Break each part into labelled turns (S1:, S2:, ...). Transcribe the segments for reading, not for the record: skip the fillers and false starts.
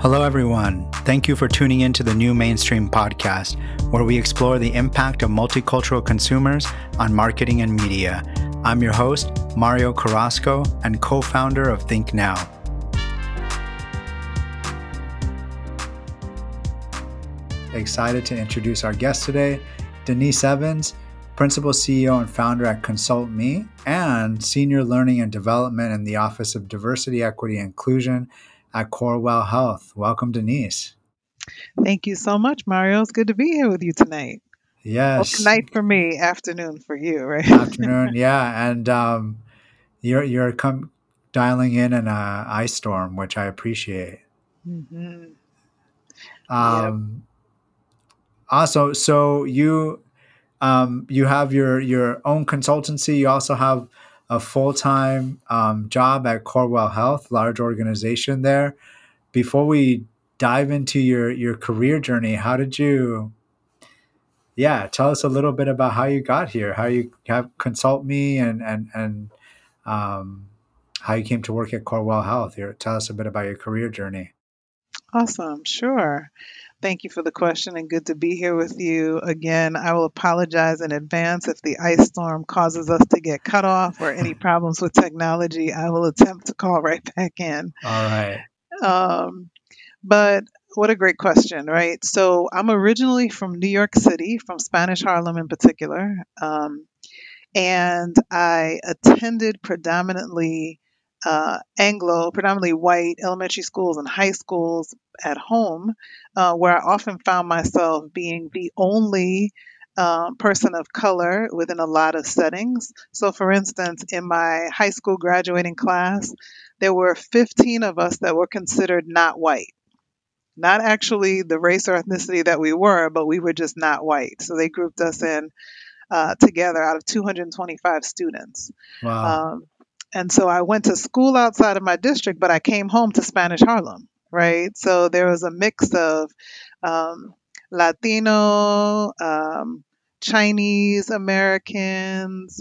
S1: Hello, everyone. Thank you for tuning in to the New Mainstream podcast, where we explore the impact of multicultural consumers on marketing and media. I'm your host, Mario Carrasco, and co-founder of Think Now. Excited to introduce our guest today, Denise Evans, Principal CEO and Founder at Consult Me, and Senior Learning and Development in the Office of Diversity, Equity, and Inclusion at Corewell Health. Welcome, Denise.
S2: Thank you so much, Mario. It's good to be here with you tonight. Well,
S1: Yes.
S2: tonight for me, afternoon for you, right?
S1: Afternoon. Yeah. And you're dialing in an ice storm, which I appreciate.
S2: Mm-hmm. Yep.
S1: Also, so you have your own consultancy. You also have a full-time job at Corewell Health, large organization there. Before we dive into your career journey, how did you? Yeah, tell us a little bit about how you got here, how you have Consult Me, and um, how you came to work at Corewell Health. Here, tell us a bit about your career journey.
S2: Awesome. Sure. Thank you for the question and good to be here with you again. I will apologize in advance if the ice storm causes us to get cut off or any problems with technology. I will attempt to call right back in.
S1: All right.
S2: Um, but what a great question, right? So I'm originally from New York City, from Spanish Harlem in particular. And I attended predominantly predominantly white elementary schools and high schools at home, where I often found myself being the only person of color within a lot of settings. So, for instance, in my high school graduating class, there were 15 of us that were considered not white. Not actually the race or ethnicity that we were, but we were just not white. So they grouped us in together out of 225 students.
S1: Wow.
S2: Um, and so I went to school outside of my district, but I came home to Spanish Harlem, right? So there was a mix of um, Latino, Chinese Americans,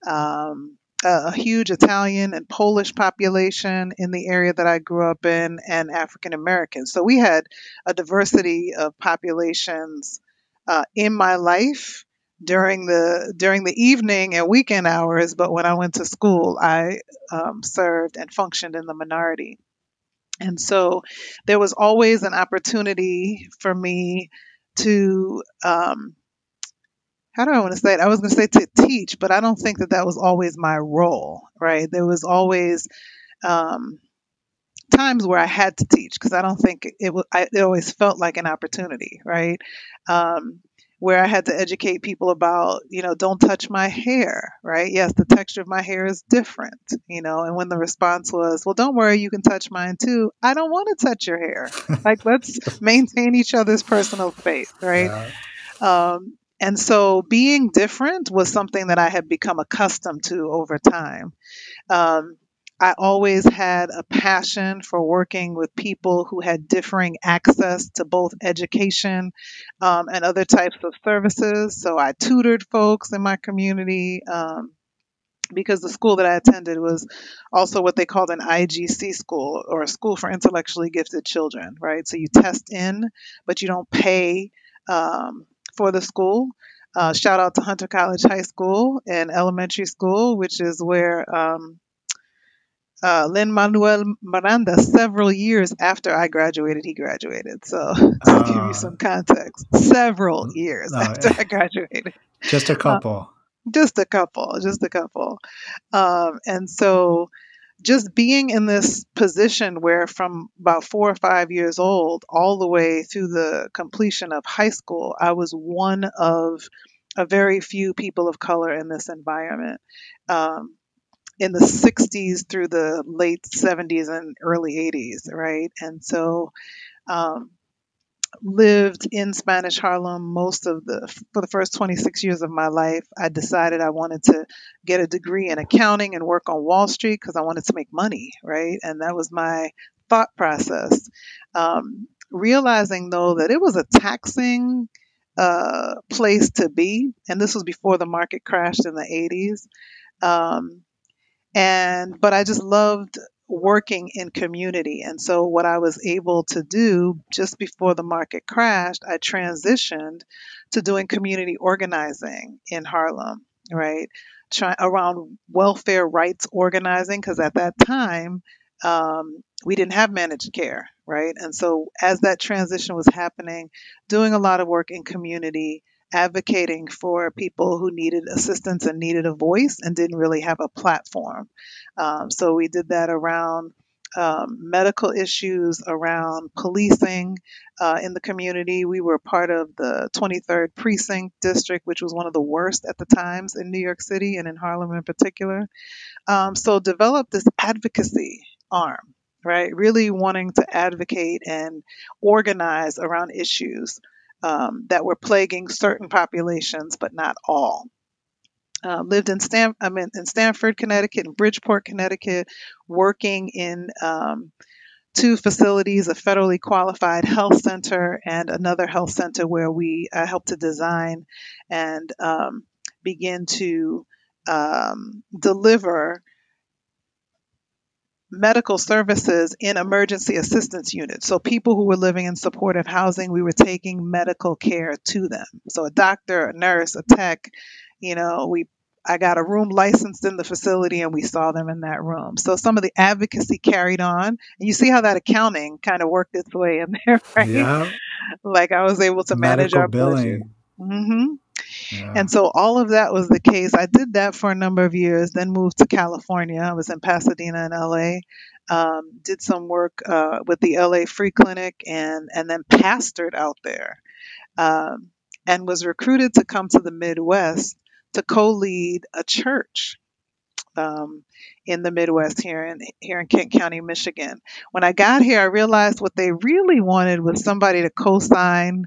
S2: a huge Italian and Polish population in the area that I grew up in, and African Americans. So we had a diversity of populations in my life during the evening and weekend hours, but when I went to school, I served and functioned in the minority. And so there was always an opportunity for me to, how do I want to say it? I was going to say to teach, but I don't think that that was always my role, right? There was always um, times where I had to teach because I don't think it always felt like an opportunity, right? Um, where I had to educate people about, don't touch my hair, right? Yes, the texture of my hair is different, and when the response was, well, don't worry, you can touch mine too. I don't want to touch your hair. Like, let's maintain each other's personal space, right?
S1: Yeah.
S2: And so being different was something that I had become accustomed to over time. Um, I always had a passion for working with people who had differing access to both education and other types of services. So I tutored folks in my community because the school that I attended was also what they called an IGC school, or a school for intellectually gifted children, right? So you test in, but you don't pay for the school. Shout out to Hunter College High School and elementary school, which is where Lin Manuel Miranda, several years after I graduated, he graduated. So to give you
S1: Uh,
S2: some context, several years
S1: no,
S2: after I graduated,
S1: just a
S2: uh,
S1: couple.
S2: just a couple, just a couple. And so just being in this position where from about 4 or 5 years old all the way through the completion of high school, I was one of a very few people of color in this environment. Um, in the 60s through the late 70s and early 80s, right? And so um, lived in Spanish Harlem for the first 26 years of my life. I decided I wanted to get a degree in accounting and work on Wall Street because I wanted to make money, right? And that was my thought process. Realizing though that it was a taxing place to be, and this was before the market crashed in the 80s. Um, but I just loved working in community. And so, what I was able to do just before the market crashed, I transitioned to doing community organizing in Harlem, right? Around welfare rights organizing, because at that time, we didn't have managed care, right? And so, as that transition was happening, doing a lot of work in community, advocating for people who needed assistance and needed a voice and didn't really have a platform. So we did that around medical issues, around policing in the community. We were part of the 23rd Precinct District, which was one of the worst at the times in New York City and in Harlem in particular. So developed this advocacy arm, right? Really wanting to advocate and organize around issues that were plaguing certain populations, but not all. Lived in in Stamford, Connecticut, and Bridgeport, Connecticut, working in two facilities, a federally qualified health center and another health center where we helped to design and begin to deliver medical services in emergency assistance units. So people who were living in supportive housing, we were taking medical care to them. So a doctor, a nurse, a tech, we I got a room licensed in the facility and we saw them in that room. So some of the advocacy carried on. And you see how that accounting kind of worked its way in there, right?
S1: Yeah.
S2: Like I was able to manage
S1: Medical
S2: our budget.
S1: billing.
S2: hmm
S1: Yeah.
S2: And so all of that was the case. I did that for a number of years, then moved to California. I was in Pasadena and LA. Did some work with the LA Free Clinic and then pastored out there. Um, and was recruited to come to the Midwest to co-lead a church um, in the Midwest here in Kent County, Michigan. When I got here, I realized what they really wanted was somebody to co-sign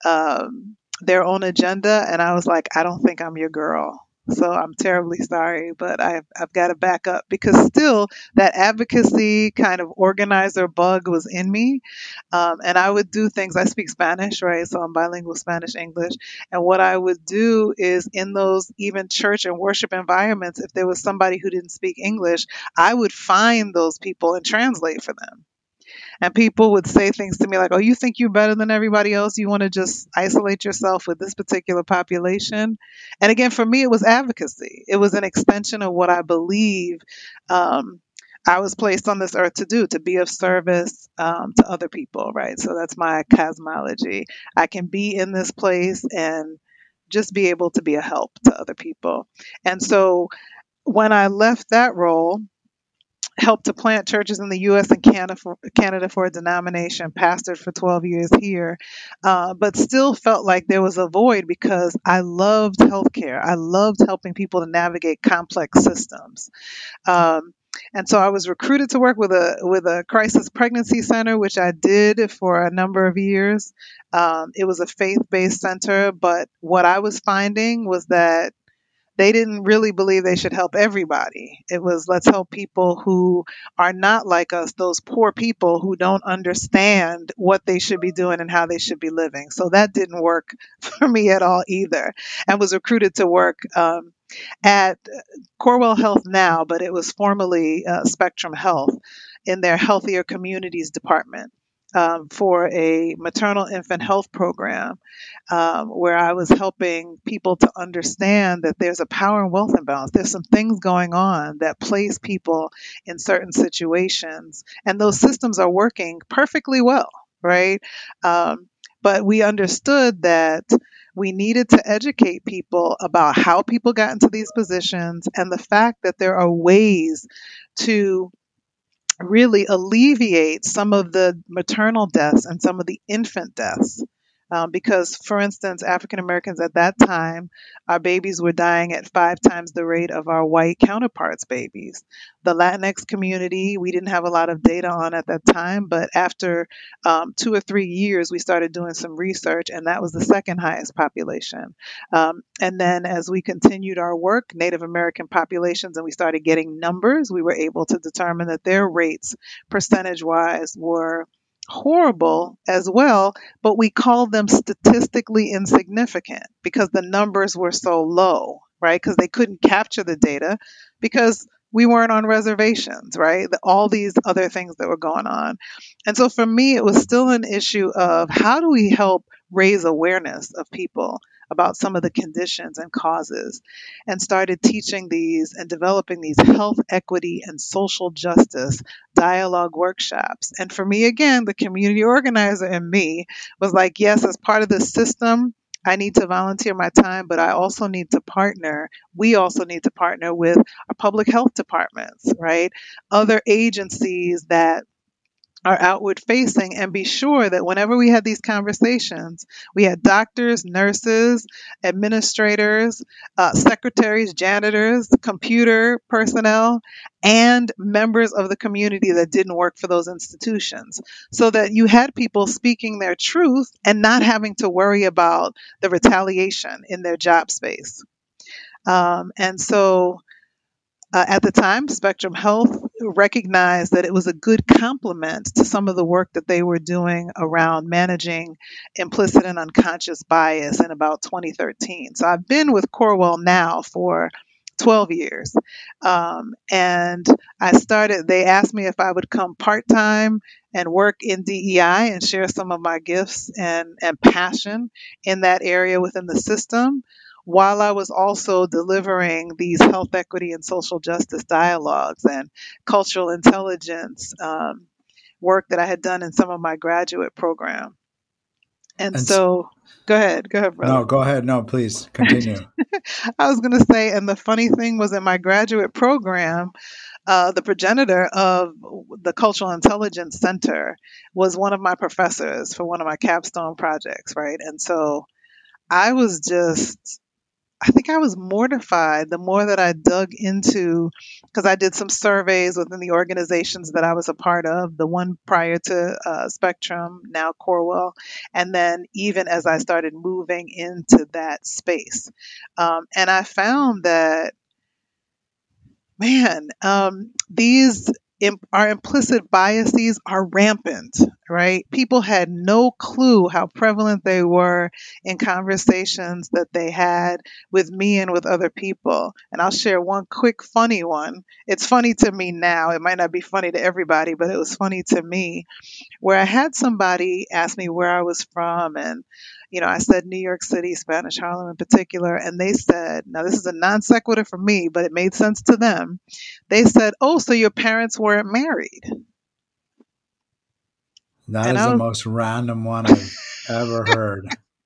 S2: their own agenda, and I was like, I don't think I'm your girl. So I'm terribly sorry, but I've got to back up because still that advocacy kind of organizer bug was in me, and I would do things. I speak Spanish, right? So I'm bilingual Spanish English. And what I would do is in those even church and worship environments, if there was somebody who didn't speak English, I would find those people and translate for them. And people would say things to me like, oh, you think you're better than everybody else? You want to just isolate yourself with this particular population? And again, for me, it was advocacy. It was an extension of what I believe um, I was placed on this earth to do, to be of service to other people, right? So that's my cosmology. I can be in this place and just be able to be a help to other people. And so when I left that role, helped to plant churches in the U.S. and Canada for a denomination, pastored for 12 years here, but still felt like there was a void because I loved healthcare. I loved helping people to navigate complex systems. Um, and so I was recruited to work with a crisis pregnancy center, which I did for a number of years. It was a faith-based center, but what I was finding was that they didn't really believe they should help everybody. It was let's help people who are not like us, those poor people who don't understand what they should be doing and how they should be living. So that didn't work for me at all either. And was recruited to work at Corewell Health now, but it was formerly Spectrum Health in their Healthier Communities department. For a maternal infant health program where I was helping people to understand that there's a power and wealth imbalance. There's some things going on that place people in certain situations, and those systems are working perfectly well, right? But we understood that we needed to educate people about how people got into these positions and the fact that there are ways to really alleviate some of the maternal deaths and some of the infant deaths. Because, for instance, African Americans at that time, our babies were dying at 5 times the rate of our white counterparts' babies. The Latinx community, we didn't have a lot of data on at that time, but after 2 or 3 years, we started doing some research, and that was the second highest population. And then as we continued our work, Native American populations, and we started getting numbers, we were able to determine that their rates, percentage wise, were horrible as well, but we called them statistically insignificant because the numbers were so low, right? Because they couldn't capture the data because we weren't on reservations, right? All these other things that were going on. And so for me, it was still an issue of how do we help raise awareness of people about some of the conditions and causes, and started teaching these and developing these health equity and social justice dialogue workshops. And for me, again, the community organizer in me was like, yes, as part of the system, I need to volunteer my time, but I also need to partner. We also need to partner with our public health departments, right? Other agencies that are outward facing, and be sure that whenever we had these conversations, we had doctors, nurses, administrators, secretaries, janitors, computer personnel, and members of the community that didn't work for those institutions, so that you had people speaking their truth and not having to worry about the retaliation in their job space. And so at the time, Spectrum Health recognized that it was a good complement to some of the work that they were doing around managing implicit and unconscious bias in about 2013. So I've been with Corewell now for 12 years. And they asked me if I would come part time and work in DEI and share some of my gifts and passion in that area within the system, while I was also delivering these health equity and social justice dialogues and cultural intelligence work that I had done in some of my graduate program. And
S1: And s-
S2: so, go ahead, brother.
S1: no, go ahead. No, please continue.
S2: I was going to say, and the funny thing was in my graduate program, the progenitor of the Cultural Intelligence Center was one of my professors for one of my capstone projects, right? And so I was just I think I was mortified the more that I dug into, because I did some surveys within the organizations that I was a part of, the one prior to Spectrum, now Corewell, and then even as I started moving into that space. And I found that, man, our implicit biases are rampant, right? People had no clue how prevalent they were in conversations that they had with me and with other people. And I'll share one quick funny one. It's funny to me now. It might not be funny to everybody, but it was funny to me, where I had somebody ask me where I was from, and I said New York City, Spanish Harlem in particular, and they said, now this is a non sequitur for me, but it made sense to them. They said, "Oh, so your parents weren't married?"
S1: That
S2: And
S1: is the most random one I've ever heard.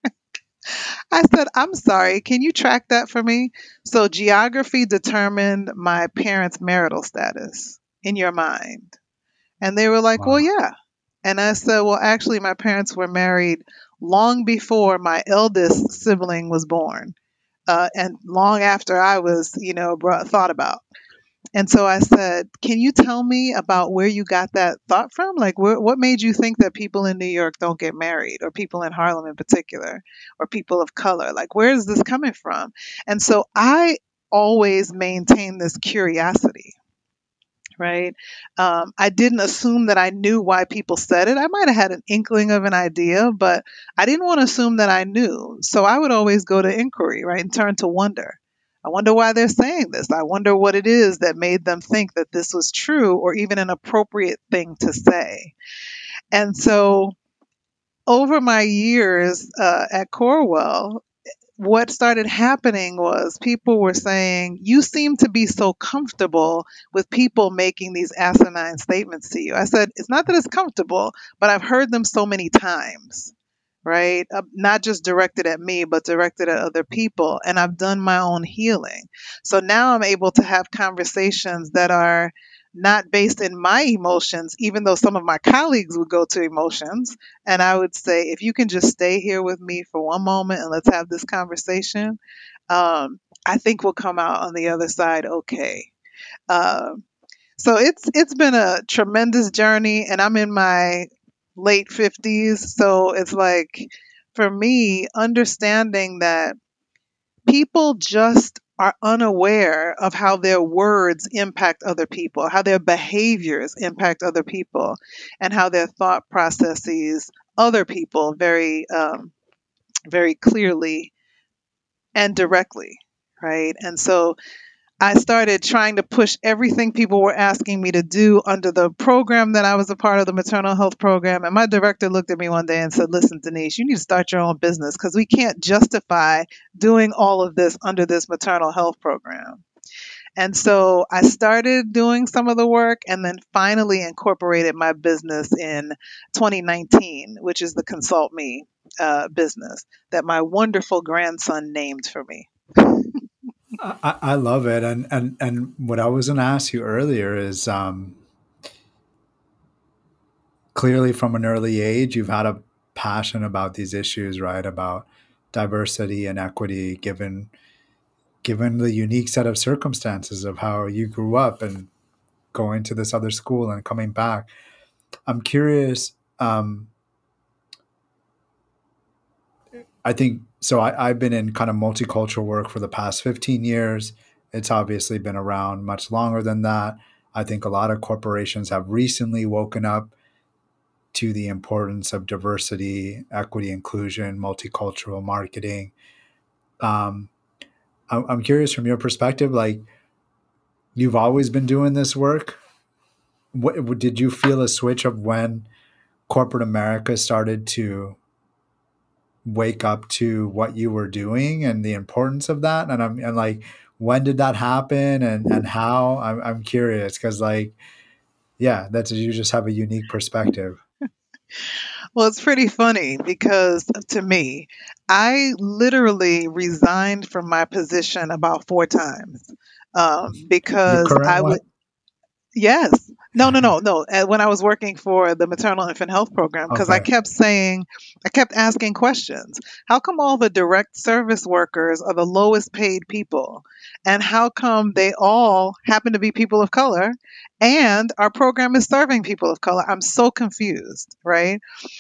S2: I said, "I'm sorry, can you track that for me?" So geography determined my parents' marital status in your mind. And they were like, "Well,
S1: Wow.
S2: yeah." And I said, "Well, actually, my parents were married long before my eldest sibling was born, and long after I was, thought about." And so I said, "Can you tell me about where you got that thought from? Like, what made you think that people in New York don't get married, or people in Harlem in particular, or people of color? Like, where is this coming from?" And so I always maintain this curiosity, right? I didn't assume that I knew why people said it. I might have had an inkling of an idea, but I didn't want to assume that I knew. So I would always go to inquiry, right, and turn to wonder. I wonder why they're saying this. I wonder what it is that made them think that this was true or even an appropriate thing to say. And so over my years at Corewell, what started happening was people were saying, "You seem to be so comfortable with people making these asinine statements to you." I said, "It's not that it's comfortable, but I've heard them so many times, right? Not just directed at me, but directed at other people. And I've done my own healing. So now I'm able to have conversations that are not based in my emotions, even though some of my colleagues would go to emotions. And I would say, if you can just stay here with me for one moment and let's have this conversation, I think we'll come out on the other side okay. Um, so it's been a tremendous journey, and I'm in my late 50s. So it's like, for me, understanding that people just are unaware of how their words impact other people, how their behaviors impact other people, and how their thought processes other people very, very clearly and directly, right? And so I started trying to push everything people were asking me to do under the program that I was a part of, the maternal health program. And my director looked at me one day and said, "Listen, Denise, you need to start your own business because we can't justify doing all of this under this maternal health program." And so I started doing some of the work and then finally incorporated my business in 2019, which is the Consult Me business that my wonderful grandson named for me.
S1: I love it, and what I was going to ask you earlier is, clearly from an early age you've had a passion about these issues, right? About diversity and equity, given the unique set of circumstances of how you grew up and going to this other school and coming back. I'm curious. I think so. I've been in kind of multicultural work for the past 15 years. It's obviously been around much longer than that. I think a lot of corporations have recently woken up to the importance of diversity, equity, inclusion, multicultural marketing. Um, I'm curious from your perspective, like, you've always been doing this work. What did you feel a switch of when corporate America started to wake up to what you were doing and the importance of that? And like, when did that happen and how? I'm curious because, like, yeah, that's, you just have a unique perspective.
S2: Well, it's pretty funny because to me, I literally resigned from my position about four times
S1: Your
S2: because
S1: current
S2: I
S1: one?
S2: would. Yes. No, no, no, no. When I was working for the maternal infant health program, because
S1: Okay.
S2: I kept asking questions. How come all the direct service workers are the lowest paid people? And how come they all happen to be people of color? And our program is serving people of color. I'm so confused, right?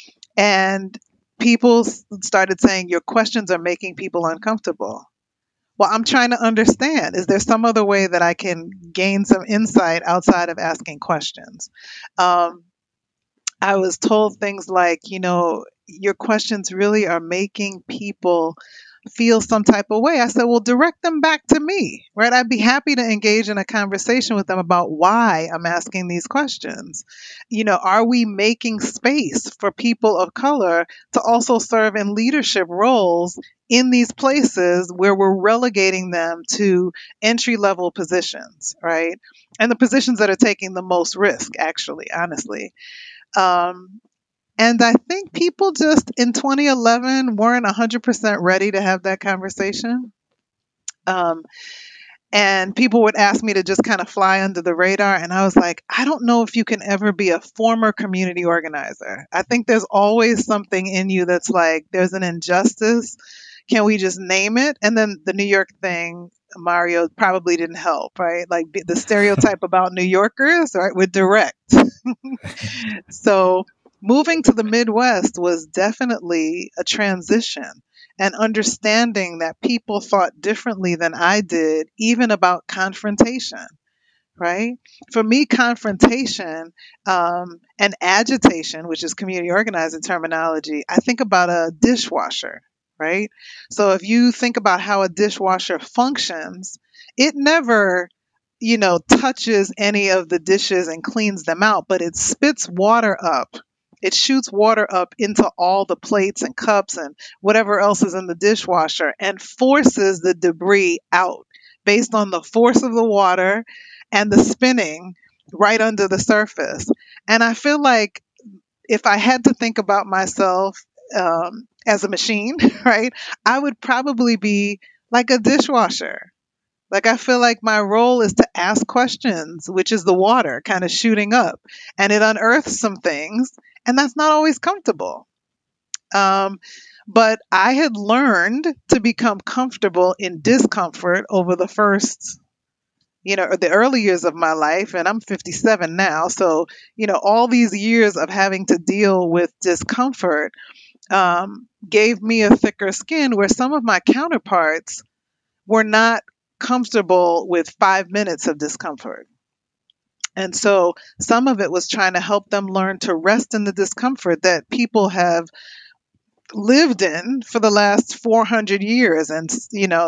S2: And people started saying, your questions are making people uncomfortable. Well, I'm trying to understand. Is there some other way that I can gain some insight outside of asking questions? Um, I was told things like, your questions really are making people feel some type of way. I said, well, direct them back to me, right? I'd be happy to engage in a conversation with them about why I'm asking these questions. Are we making space for people of color to also serve in leadership roles in these places where we're relegating them to entry level positions, right? And the positions that are taking the most risk, actually, honestly. Um, and I think people just in 2011 weren't 100% ready to have that conversation. Um, and people would ask me to just kind of fly under the radar. And I was like, I don't know if you can ever be a former community organizer. I think there's always something in you that's like, there's an injustice. Can we just name it? And then the New York thing, Mario, probably didn't help, right? Like the stereotype about New Yorkers, right? We're direct. So moving to the Midwest was definitely a transition and understanding that people thought differently than I did, even about confrontation, right? For me, confrontation and agitation, which is community organizing terminology, I think about a dishwasher, right? So if you think about how a dishwasher functions, it never touches any of the dishes and cleans them out, but it spits water up. It shoots water up into all the plates and cups and whatever else is in the dishwasher and forces the debris out based on the force of the water and the spinning right under the surface. And I feel like if I had to think about myself as a machine, right, I would probably be like a dishwasher. Like, I feel like my role is to ask questions, which is the water kind of shooting up, and it unearths some things, and that's not always comfortable. Um, but I had learned to become comfortable in discomfort over the first, the early years of my life, and I'm 57 now. So, all these years of having to deal with discomfort gave me a thicker skin where some of my counterparts were not comfortable with 5 minutes of discomfort. And so some of it was trying to help them learn to rest in the discomfort that people have lived in for the last 400 years. And,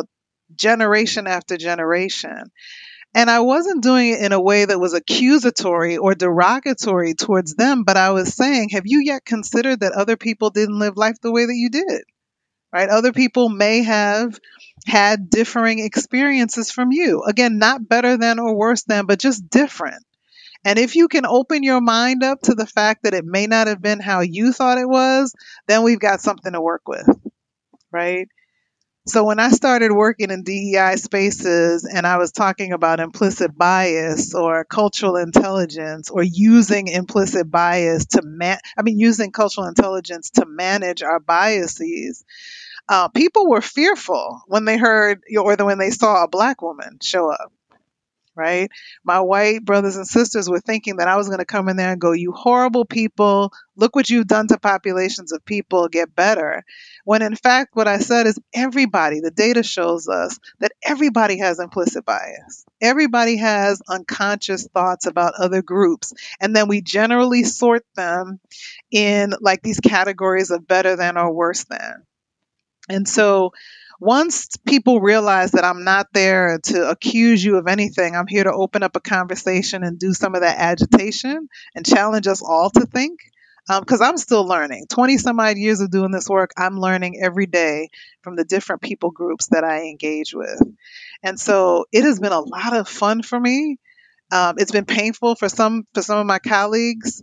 S2: generation after generation. And I wasn't doing it in a way that was accusatory or derogatory towards them, but I was saying, have you yet considered that other people didn't live life the way that you did? Right? Other people may have had differing experiences from you. Again, not better than or worse than, but just different. And if you can open your mind up to the fact that it may not have been how you thought it was, then we've got something to work with, right? So when I started working in DEI spaces and I was talking about implicit bias or cultural intelligence or using implicit bias to using cultural intelligence to manage our biases, people were fearful when they heard or when they saw a black woman show up, right? My white brothers and sisters were thinking that I was going to come in there and go, you horrible people, look what you've done to populations of people, get better. When in fact, what I said is everybody, the data shows us that everybody has implicit bias. Everybody has unconscious thoughts about other groups. And then we generally sort them in like these categories of better than or worse than. And so once people realize that I'm not there to accuse you of anything, I'm here to open up a conversation and do some of that agitation and challenge us all to think. Because I'm still learning. 20 some odd years of doing this work, I'm learning every day from the different people groups that I engage with. And so it has been a lot of fun for me. It's been painful for some of my colleagues.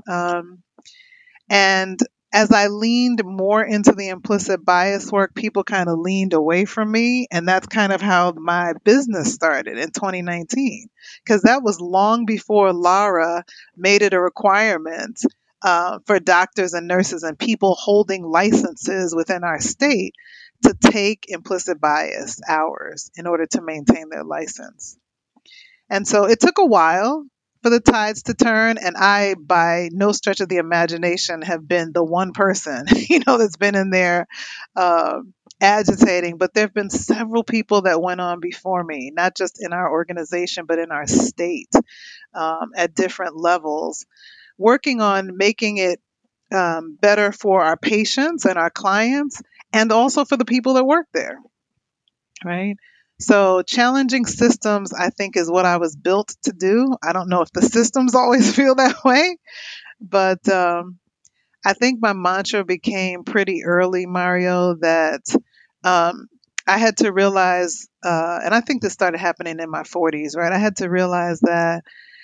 S2: And as I leaned more into the implicit bias work, people kind of leaned away from me. And that's kind of how my business started in 2019, because that was long before Lara made it a requirement for doctors and nurses and people holding licenses within our state to take implicit bias hours in order to maintain their license. And so it took a while for the tides to turn. And I, by no stretch of the imagination, have been the one person, that's been in there uh, agitating. But there have been several people that went on before me, not just in our organization, but in our state at different levels, working on making it better for our patients and our clients, and also for the people that work there, right? So challenging systems, I think, is what I was built to do. I don't know if the systems always feel that way, but I think my mantra became pretty early, Mario, that um, I had to realize, and I think this started happening in my 40s, right? I had to realize that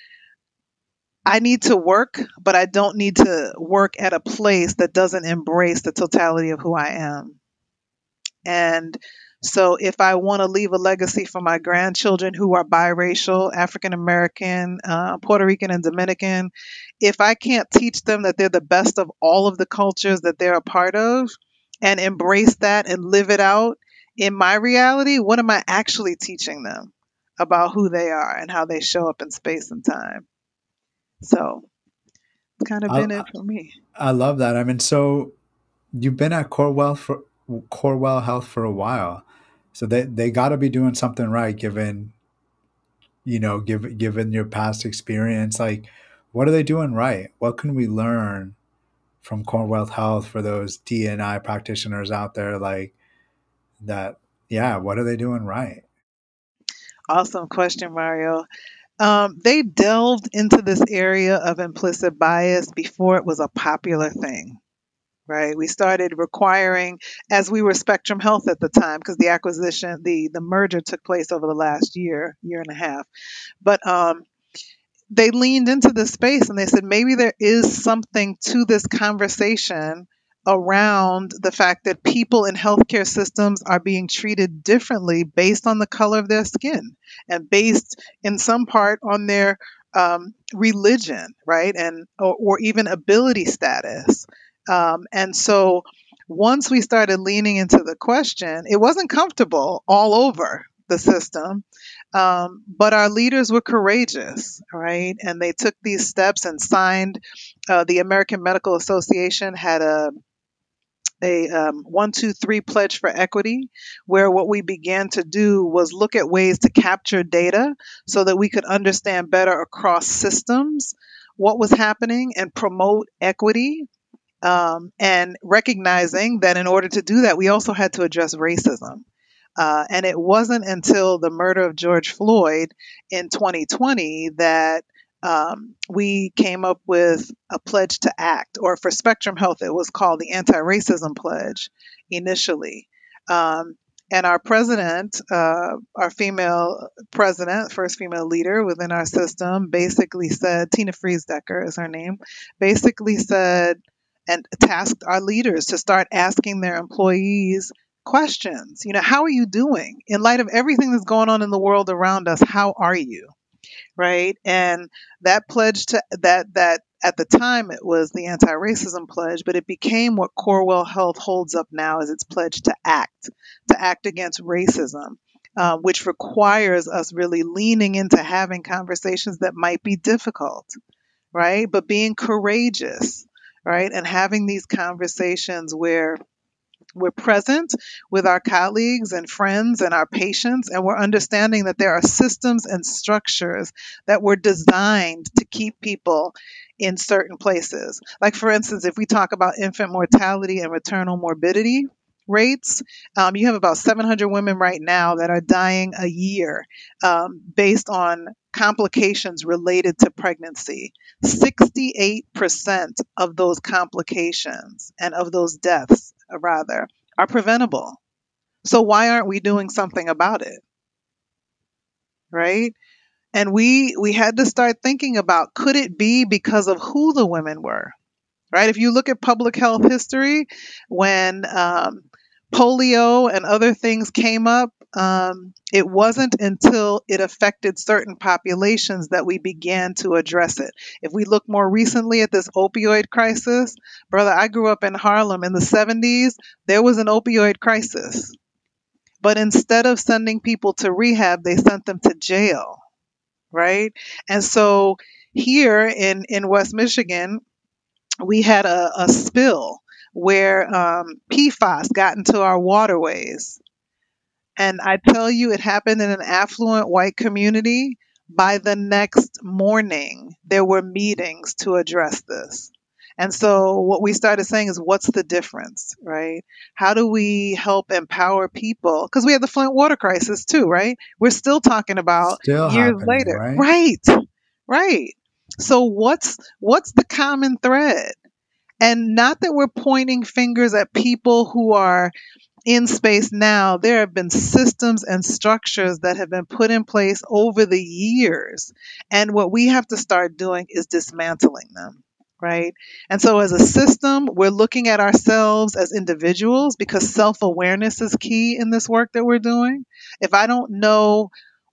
S2: I need to work, but I don't need to work at a place that doesn't embrace the totality of who I am. And so, if I want to leave a legacy for my grandchildren who are biracial, African American, Puerto Rican, and Dominican, if I can't teach them that they're the best of all of the cultures that they're a part of and embrace that and live it out in my reality, what am I actually teaching them about who they are and how they show up in space and time? So, it's kind of been
S1: I
S2: it for me.
S1: I love that. I mean, so you've been at Corewell Health for a while, so they got to be doing something right, given given your past experience. Like, what are they doing right? What can we learn from Corewell Health for those DNI practitioners out there? Like that, yeah. What are they doing right?
S2: Awesome question, Mario. They delved into this area of implicit bias before it was a popular thing, right? We started requiring, as we were Spectrum Health at the time, because the acquisition, the merger took place over the last year and a half. But they leaned into this space and they said maybe there is something to this conversation around the fact that people in healthcare systems are being treated differently based on the color of their skin and based in some part on their religion, right? And or even ability status. And so once we started leaning into the question, it wasn't comfortable all over the system, but our leaders were courageous, right? And they took these steps and signed. The American Medical Association had a 1, 2, 3 pledge for equity, where what we began to do was look at ways to capture data so that we could understand better across systems what was happening and promote equity. And recognizing that in order to do that, we also had to address racism. And it wasn't until the murder of George Floyd in 2020 that we came up with a pledge to act, or for Spectrum Health, it was called the Anti Racism Pledge initially. Um, and our president, our female president, first female leader within our system, basically said, Tina Friesdecker is her name, basically said and tasked our leaders to start asking their employees questions. How are you doing? In light of everything that's going on in the world around us, how are you? Right? And that pledge to that at the time it was the anti-racism pledge, but it became what Corewell Health holds up now as its pledge to act against racism, which requires us really leaning into having conversations that might be difficult, right? But being courageous, right? And having these conversations where we're present with our colleagues and friends and our patients, and we're understanding that there are systems and structures that were designed to keep people in certain places. Like, for instance, if we talk about infant mortality and maternal morbidity rates, you have about 700 women right now that are dying a year based on complications related to pregnancy. 68% of those complications and of those deaths, rather, are preventable. So why aren't we doing something about it, right? And we had to start thinking about, could it be because of who the women were, right? If you look at public health history, when polio and other things came up, it wasn't until it affected certain populations that we began to address it. If we look more recently at this opioid crisis, brother, I grew up in Harlem in the 70s. There was an opioid crisis. But instead of sending people to rehab, they sent them to jail, right? And so here in West Michigan, we had a spill where PFAS got into our waterways. And I tell you, it happened in an affluent white community. By the next morning, there were meetings to address this. And so, what we started saying is, what's the difference, right? How do we help empower people? Because we had the Flint water crisis too, right? We're still talking about
S1: Still
S2: years
S1: happening,
S2: later.
S1: right?
S2: Right, right. So, what's the common thread? And not that we're pointing fingers at people who are in space now. There have been systems and structures that have been put in place over the years. And what we have to start doing is dismantling them, right? And so, as a system, we're looking at ourselves as individuals, because self awareness is key in this work that we're doing. If I don't know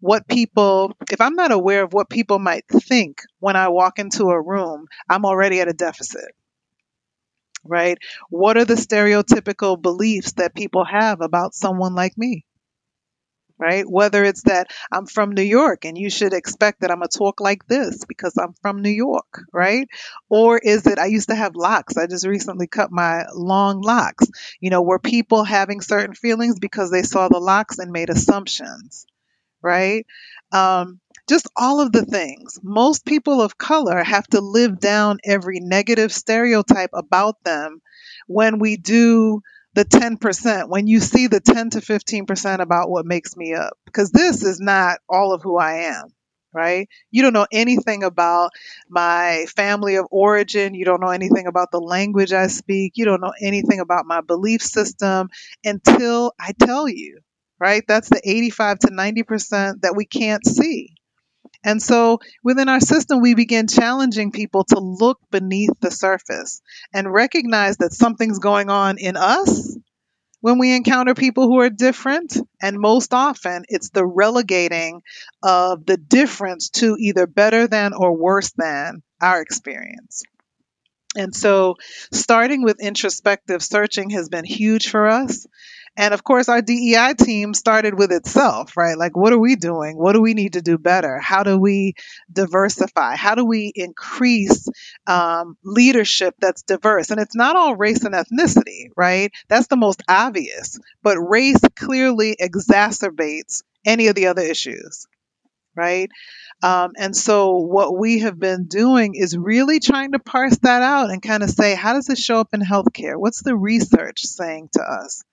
S2: if I'm not aware of what people might think when I walk into a room, I'm already at a deficit, right? What are the stereotypical beliefs that people have about someone like me, right? Whether it's that I'm from New York and you should expect that I'm going to talk like this because I'm from New York, right? Or is it I used to have locks? I just recently cut my long locks. Were people having certain feelings because they saw the locks and made assumptions, right? Just all of the things. Most people of color have to live down every negative stereotype about them when we do the 10%, when you see the 10 to 15% about what makes me up. Because this is not all of who I am, right? You don't know anything about my family of origin. You don't know anything about the language I speak. You don't know anything about my belief system until I tell you, right? That's the 85 to 90% that we can't see. And so within our system, we begin challenging people to look beneath the surface and recognize that something's going on in us when we encounter people who are different. And most often, it's the relegating of the difference to either better than or worse than our experience. And so, starting with introspective searching has been huge for us. And of course, our DEI team started with itself, right? Like, what are we doing? What do we need to do better? How do we diversify? How do we increase leadership that's diverse? And it's not all race and ethnicity, right? That's the most obvious. But race clearly exacerbates any of the other issues, right? And so, what we have been doing is really trying to parse that out and kind of say, how does this show up in healthcare? What's the research saying to us?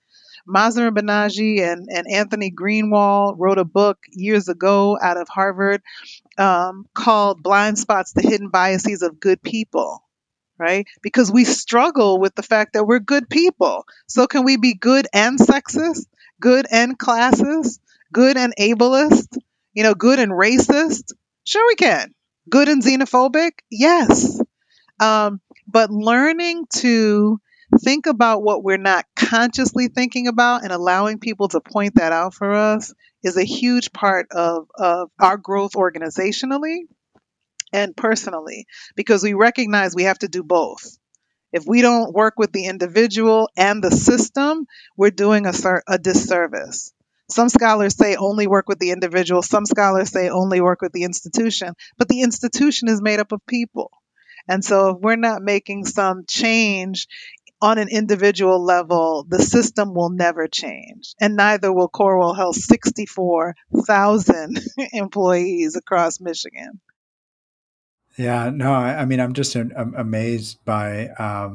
S2: Mazar Banaji and Anthony Greenwald wrote a book years ago out of Harvard called Blind Spots: The Hidden Biases of Good People, right? Because we struggle with the fact that we're good people. So can we be good and sexist, good and classist, good and ableist, good and racist? Sure, we can. Good and xenophobic? Yes. But learning to think about what we're not consciously thinking about and allowing people to point that out for us is a huge part of our growth organizationally and personally, because we recognize we have to do both. If we don't work with the individual and the system, we're doing a disservice. Some scholars say only work with the individual, some scholars say only work with the institution, but the institution is made up of people. And so if we're not making some change on an individual level, the system will never change. And neither will Corewell Health's 64,000 employees across Michigan.
S1: Yeah, no, I mean, I'm just amazed by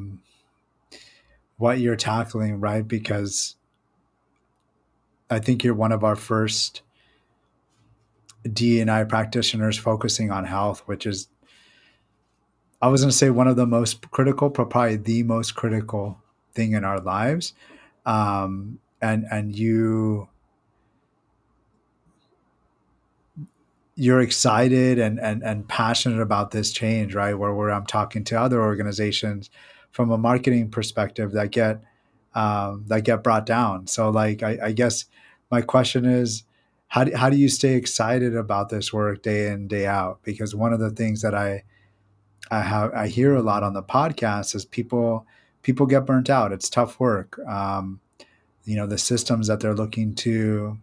S1: what you're tackling, right? Because I think you're one of our first D&I practitioners focusing on health, which is, I was going to say one of the most critical, but probably the most critical thing in our lives. And you're excited and passionate about this change, right? Where I'm talking to other organizations from a marketing perspective that get brought down. So like, I guess my question is, how do you stay excited about this work day in, day out? Because one of the things that I hear a lot on the podcast is people get burnt out. It's tough work. The systems that they're looking to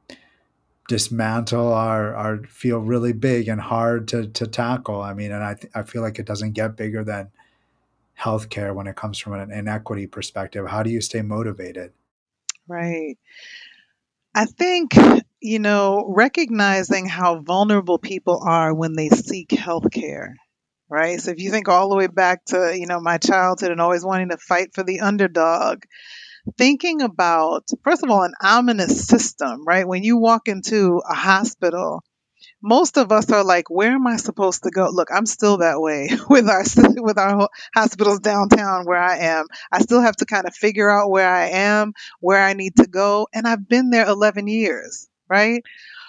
S1: dismantle are feel really big and hard to tackle. I mean, and I feel like it doesn't get bigger than healthcare when it comes from an inequity perspective. How do you stay motivated?
S2: Right. I think, recognizing how vulnerable people are when they seek healthcare, right? So if you think all the way back to, my childhood and always wanting to fight for the underdog, thinking about, first of all, an ominous system, right? When you walk into a hospital, most of us are like, where am I supposed to go? Look, I'm still that way with our hospitals downtown where I am. I still have to kind of figure out where I am, where I need to go, and I've been there 11 years, right?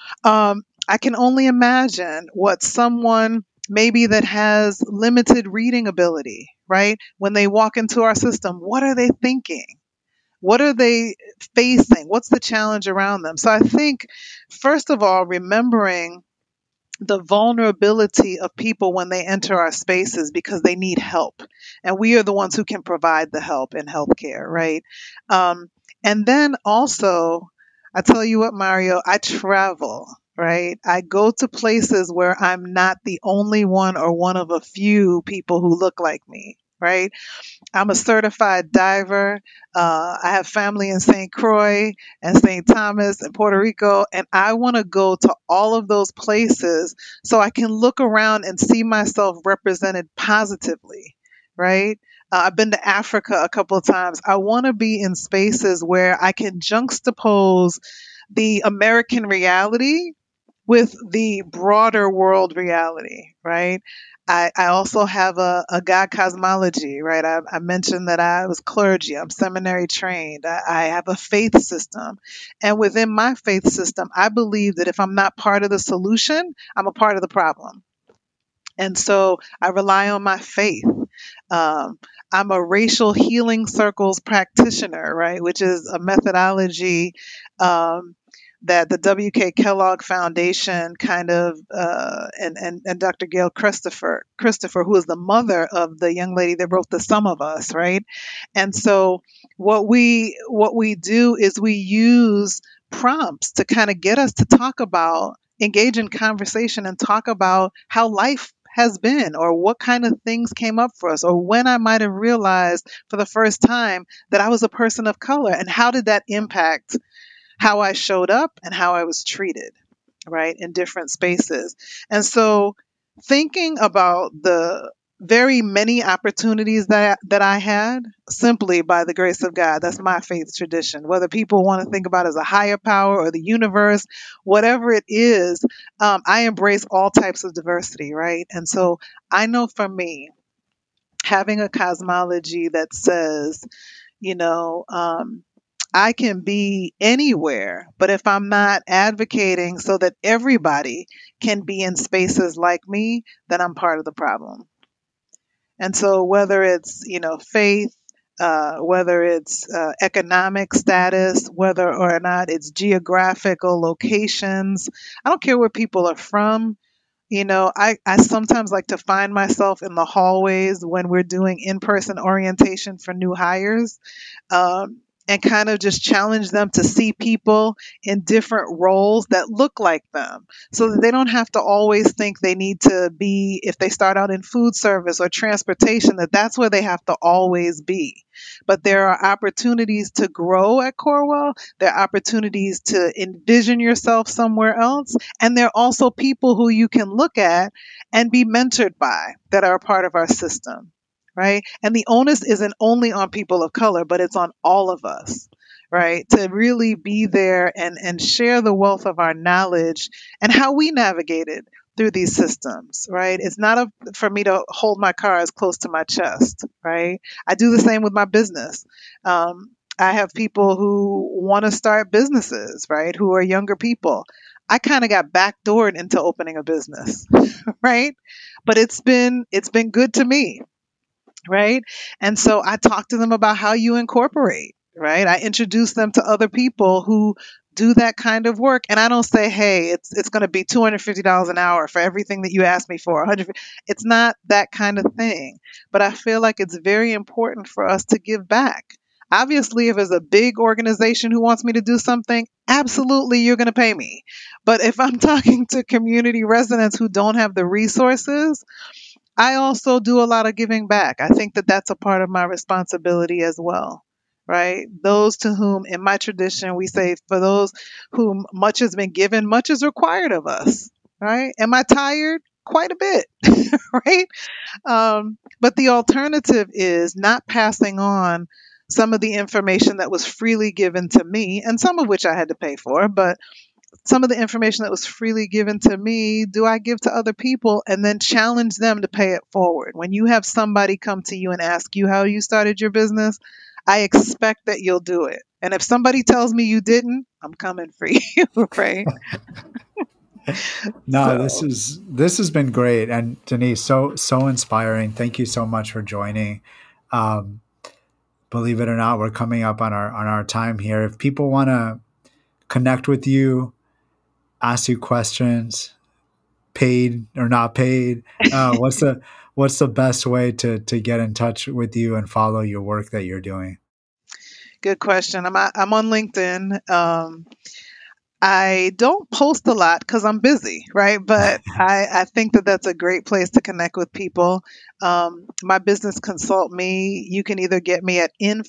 S2: I can only imagine what someone maybe that has limited reading ability, right? When they walk into our system, what are they thinking? What are they facing? What's the challenge around them? So I think, first of all, remembering the vulnerability of people when they enter our spaces because they need help. And we are the ones who can provide the help in healthcare, right? Um, and then also, I tell you what, Mario, I travel, right? I go to places where I'm not the only one or one of a few people who look like me. Right. I'm a certified diver. I have family in St. Croix and St. Thomas and Puerto Rico, and I want to go to all of those places so I can look around and see myself represented positively, right? I've been to Africa a couple of times. I want to be in spaces where I can juxtapose the American reality with the broader world reality, right? I also have a God cosmology, right? I mentioned that I was clergy, I'm seminary trained, I have a faith system. And within my faith system, I believe that if I'm not part of the solution, I'm a part of the problem. And so I rely on my faith. Um, I'm a racial healing circles practitioner, right, which is a methodology um, that the W.K. Kellogg Foundation kind of and Dr. Gail Christopher, who is the mother of the young lady that wrote The Sum of Us, right? And so what we do is we use prompts to kind of get us to talk about engage in conversation and talk about how life has been or what kind of things came up for us or when I might have realized for the first time that I was a person of color and how did that impact how I showed up and how I was treated, right, in different spaces. And so thinking about very many opportunities that I had simply by the grace of God. That's my faith tradition. Whether people want to think about it as a higher power or the universe, whatever it is, I embrace all types of diversity, right? And so I know for me, having a cosmology that says, you know, I can be anywhere, but if I'm not advocating so that everybody can be in spaces like me, then I'm part of the problem. And so, whether it's, faith, whether it's economic status, whether or not it's geographical locations, I don't care where people are from. I sometimes like to find myself in the hallways when we're doing in person orientation for new hires, and kind of just challenge them to see people in different roles that look like them so that they don't have to always think they need to be, if they start out in food service or transportation, that's where they have to always be. But there are opportunities to grow at Corewell. There are opportunities to envision yourself somewhere else. And there are also people who you can look at and be mentored by that are a part of our system. Right? And the onus isn't only on people of color, but it's on all of us, right? To really be there and share the wealth of our knowledge and how we navigated through these systems, right? It's not for me to hold my cards close to my chest, right? I do the same with my business. I have people who want to start businesses, right? Who are younger people. I kind of got backdoored into opening a business, right? But it's been good to me. Right. And so I talk to them about how you incorporate, right? I introduce them to other people who do that kind of work. And I don't say, hey, it's going to be $250 an hour for everything that you asked me for. 100. It's not that kind of thing. But I feel like it's very important for us to give back. Obviously, if there's a big organization who wants me to do something, absolutely, you're going to pay me. But if I'm talking to community residents who don't have the resources, I also do a lot of giving back. I think that that's a part of my responsibility as well, right? Those to whom, in my tradition, we say, for those whom much has been given, much is required of us, right? Am I tired? Quite a bit, right? But the alternative is not passing on some of the information that was freely given to me, and some of which I had to pay for, but some of the information that was freely given to me, do I give to other people and then challenge them to pay it forward? When you have somebody come to you and ask you how you started your business, I expect that you'll do it. And if somebody tells me you didn't, I'm coming for you, right?
S1: No, this has been great. And Denise, so inspiring. Thank you so much for joining. Believe it or not, we're coming up on our time here. If people want to connect with you, ask you questions, paid or not paid, what's the best way to get in touch with you and follow your work that you're doing?
S2: Good question. I'm on LinkedIn. I don't post a lot because I'm busy, right? But I think that that's a great place to connect with people. My business, Consult Me, you can either get me at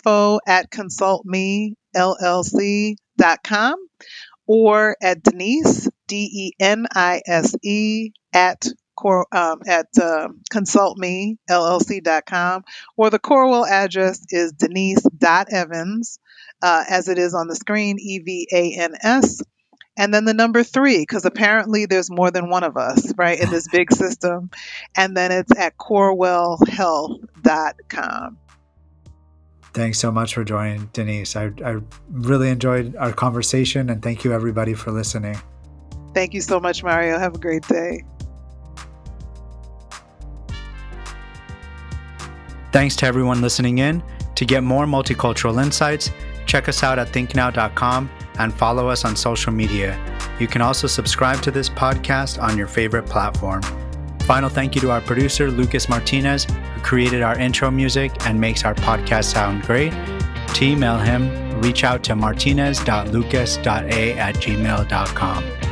S2: info@consultmellc.com or at Denise, DENISE, at consultmellc.com, or the Corewell address is denise.evans, as it is on the screen, EVANS, and then the number 3, because apparently there's more than one of us, right, in this big system, and then it's at corewellhealth.com.
S1: Thanks so much for joining, Denise. I really enjoyed our conversation, and thank you everybody for listening.
S2: Thank you so much, Mario. Have a great day.
S1: Thanks to everyone listening in. To get more multicultural insights, check us out at thinknow.com and follow us on social media. You can also subscribe to this podcast on your favorite platform. Final thank you to our producer, Lucas Martinez, who created our intro music and makes our podcast sound great. To email him, reach out to martinez.lucas.a@gmail.com.